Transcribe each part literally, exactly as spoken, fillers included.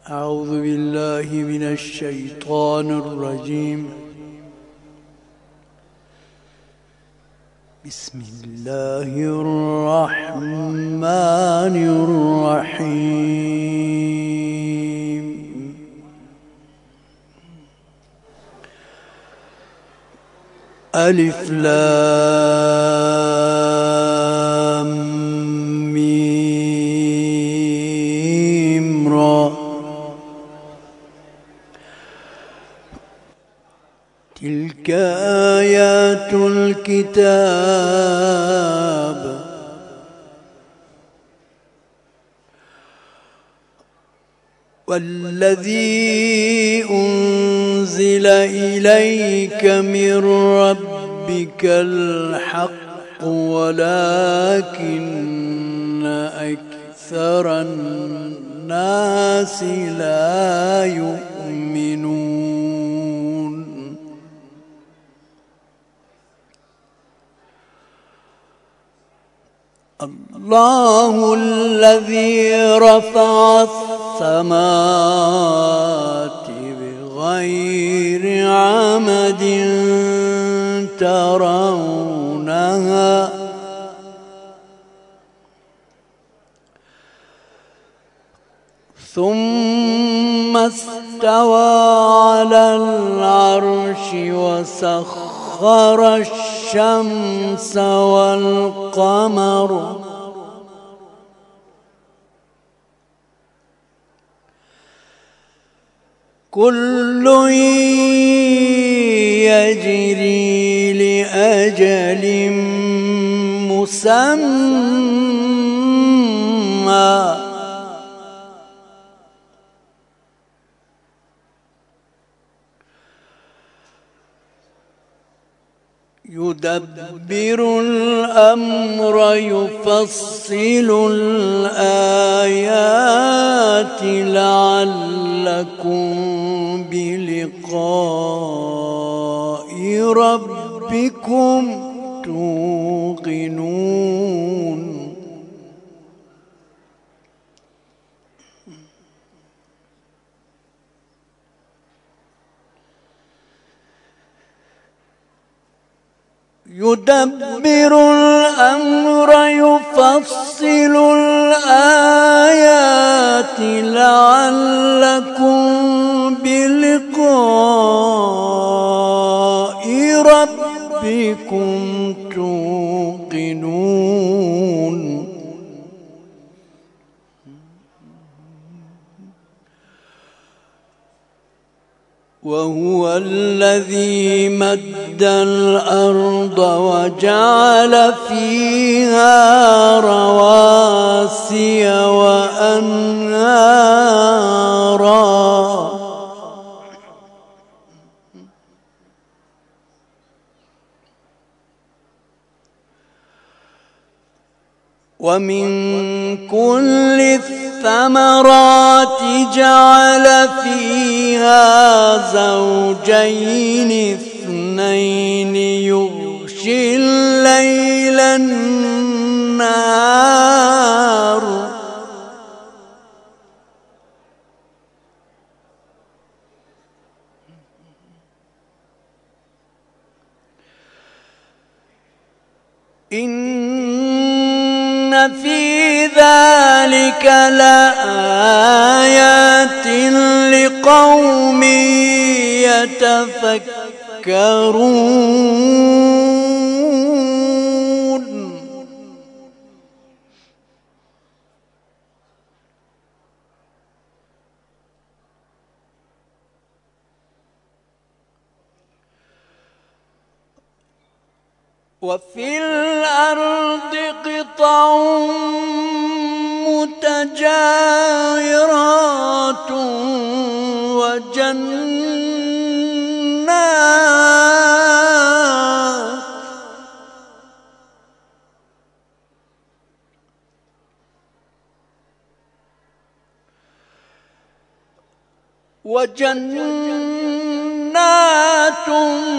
أعوذ بالله من الشيطان الرجيم. بسم الله الرحمن الرحيم. ألف لام ميم را. تلك آيات الكتاب والذي أنزل إليك من ربك الحق ولكن أكثر الناس لا يؤمنون. الله الذي رفع السماوات بغير عمد ترونها ثم استوى على العرش وسخر الشمس والقمر كل يجري لأجل مسمى يدبر الأمر يفصل الآيات لعلكم بلقاء ربكم توقنون. يدبر الأمر يفصل الآيات لعلكم بلقاء ربكم توقنون. وهو الذي مد الأرض وجعل فيها رواسي وأنهارا ومن كل الثمرات جعل فيها زوجين اثنين يغشي الليل النهار إن في ذلك لآيات لقوم يتفكرون. وفي الأرض قطع متجاورات وجنات وجنات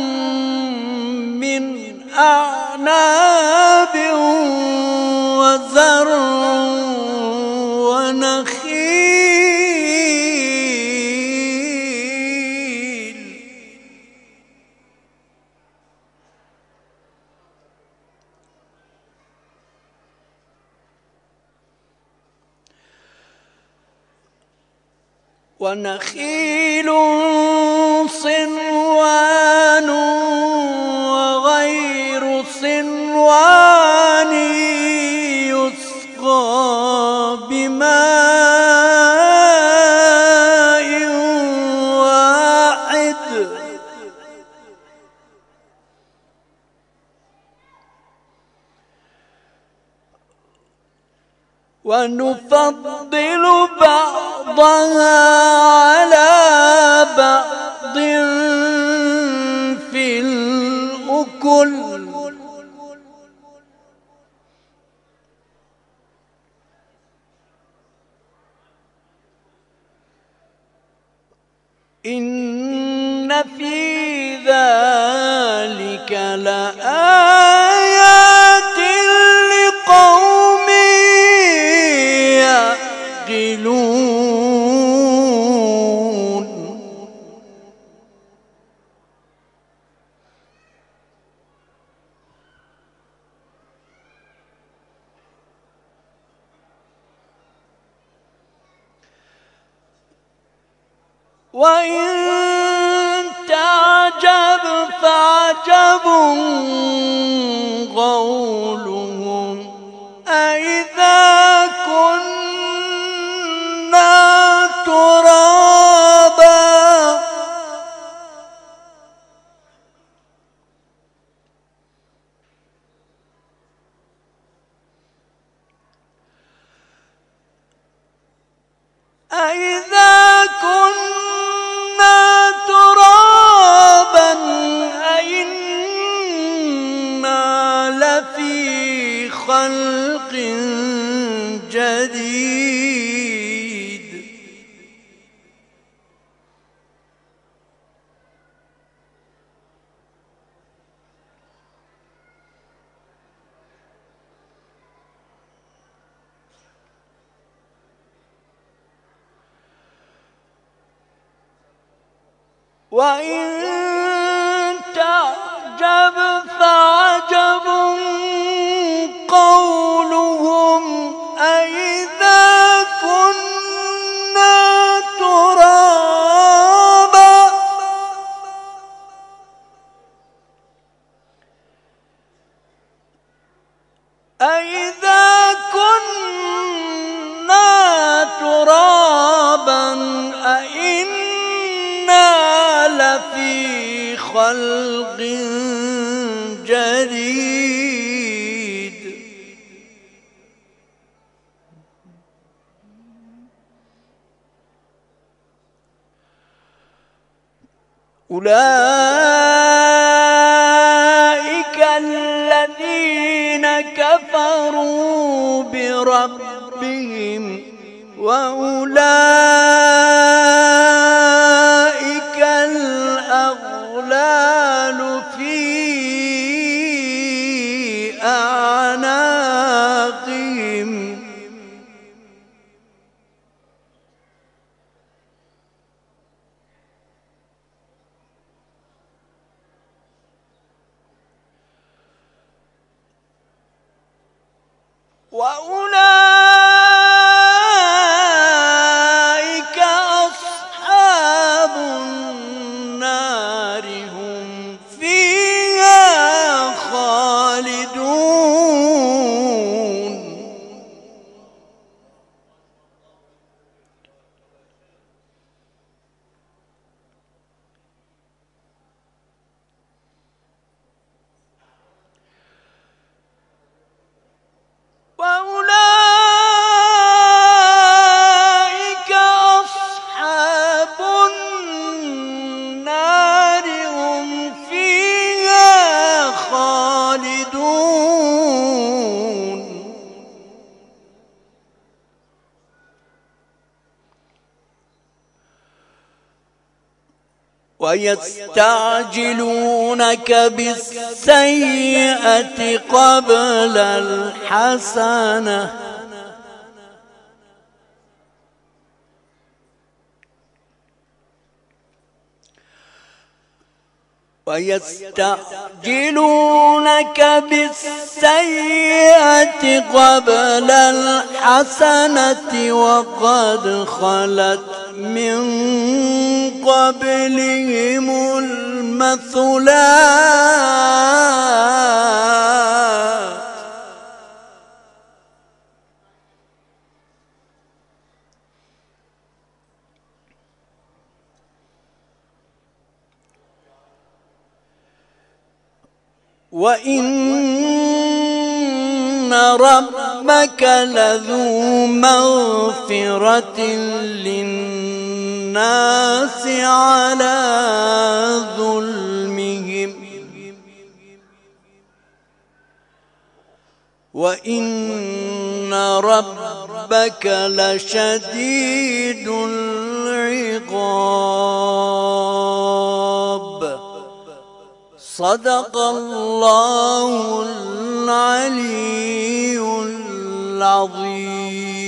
من أعناب وزرع ونخيل ونخيل صنوان وغير صنوان يسقى بماء واحد ونفضل بعضها على بعض في الأكل إن في ذلك لآيات لقوم يعقلون. وإن تعجب فعجب قولهم أإذا كنا ترابا أإذا كنا ترابا أإنا لفي خلق جديد. وإن تعجب فعجب قولهم أإذا كنا ترابا أإذا كنا ترابا أإنا لفي خلق جديد. أولئك الذين كفروا بربهم وأولئك الأغلال في أعناقهم وأولئك أصحاب النار هم فيها خالدون. وأولئك أصحاب النار هم فيها خالدون. ويستعجلونك بالسيئة قبل الحسنة ويستعجلونك بالسيئة قبل الحسنة وقد خلت من قبلهم المثلات وإن ربك لذو مغفرة للناس على ظلمهم وإن ربك لشديد العقاب. صدق الله العلي العظيم.